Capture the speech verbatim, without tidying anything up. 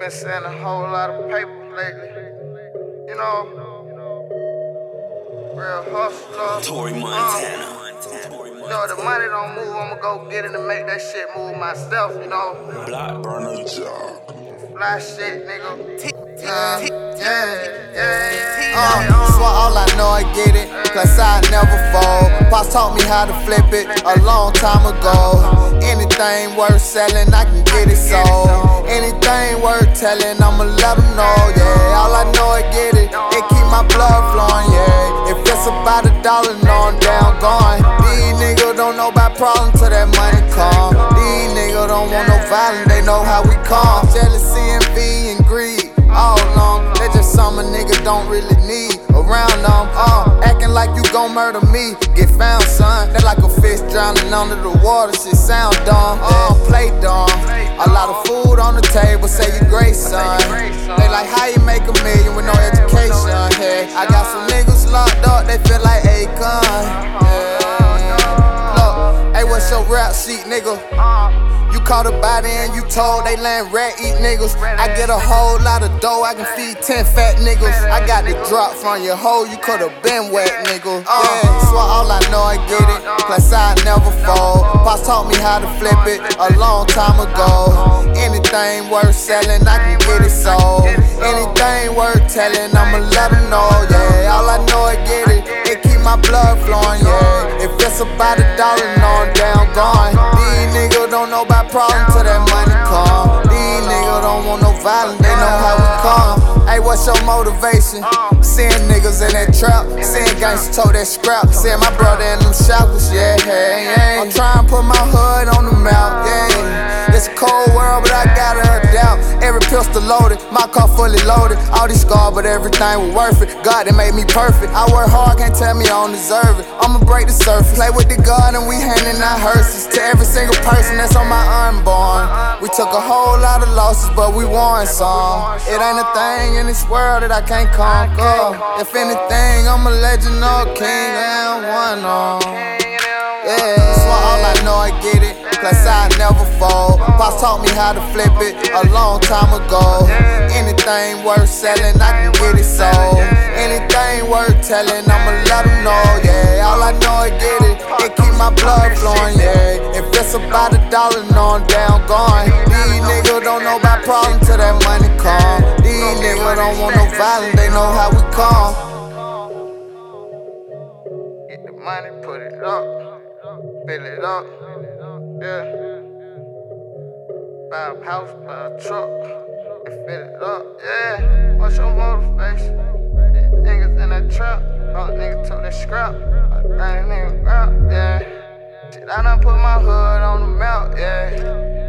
been selling a whole lot of paper lately. You know, real hustler. Tory Montana. Uh, you know, the money don't move, I'ma go get it and make that shit move myself, you know. Block burner job. Fly shit, nigga. Uh, yeah, yeah, yeah. Uh, swear all I know I get it, plus I never fold. Pops taught me how to flip it a long time ago. Anything worth selling, I can get it sold. Anything worth telling, I'ma let them know, yeah. All I know I get it, it keep my blood flowing, yeah. If it's about a dollar, no, I'm down going. These niggas don't know about problems till that money come. These niggas don't want no violence, they know how we come. Jealousy, envy, and greed, all along. That's just something a nigga don't really need around them. Uh, acting like you gon' murder me, get found, son. That like a fish drowning under the water, shit sound dumb. Uh, play dumb. A lot of food on the table, say you great, son. They like how you make a million with no education. Hey, I got some niggas locked up, they feel like Akon. Yeah. Look, hey, what's your rap sheet, nigga? You caught a body and you told they land rat eat niggas. I get a whole lot of dough, I can feed ten fat niggas. I got the drop from your hoe, you could've been wet, nigga. Yeah, so all I know I get it, plus I never fold. Pops taught me how to flip it a long time ago. Anything worth selling, I can get it sold. Anything worth telling, I'ma let them know, yeah. All I know I get it, it keep my blood flowing, yeah. If it's about a dollar, no, I'm down going. These niggas don't know about problems till that money come. These niggas don't want no violence, they know how we come. Hey, what's your motivation? Seeing niggas in that trap, seeing gangsters tote that scrap, seeing my brother in them shoppers, yeah, hey, yeah. I'm trying to put my hood on the map, yeah. It's a cold world, but I gotta adapt. Every pistol loaded, my car fully loaded. All these scars, but everything was worth it. God, that made me perfect. I work hard, can't tell me I don't deserve it. I'ma break the surface, play with the gun and we handing out hearses to every single person that's on my unborn. We took a whole lot of losses, but we won some. It ain't a thing in this world that I can't conquer. If anything, I'm a legend or a king, and one on. Yeah, so all I know I get it, plus I never fold. Pops taught me how to flip it a long time ago. Anything worth selling, I can get it sold. Anything worth telling, I'ma let them know, yeah. All I know I get it, it keep my blood flowing, yeah. If it's about a dollar, no, I'm down going. These niggas don't know about problems till that money come. These niggas don't want no violence, they know how we come. Get the money, put it up. Fill it up, yeah. Buy a house, buy a truck, and fill it up, yeah. What's your motivation? These niggas in that trap, all niggas took that scrap. I think niggas rap, yeah. Shit, I done put my hood on the map, yeah.